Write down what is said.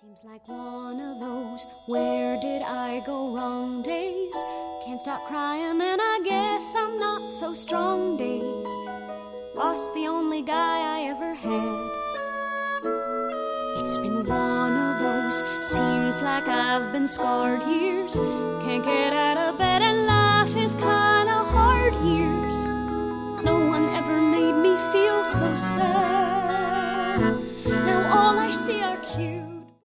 Seems like one of those where did I go wrong days. Can't stop crying and I guess I'm not so strong days. Lost the only guy I ever had. It's been one of those, seems like I've been scarred years. Can't get out of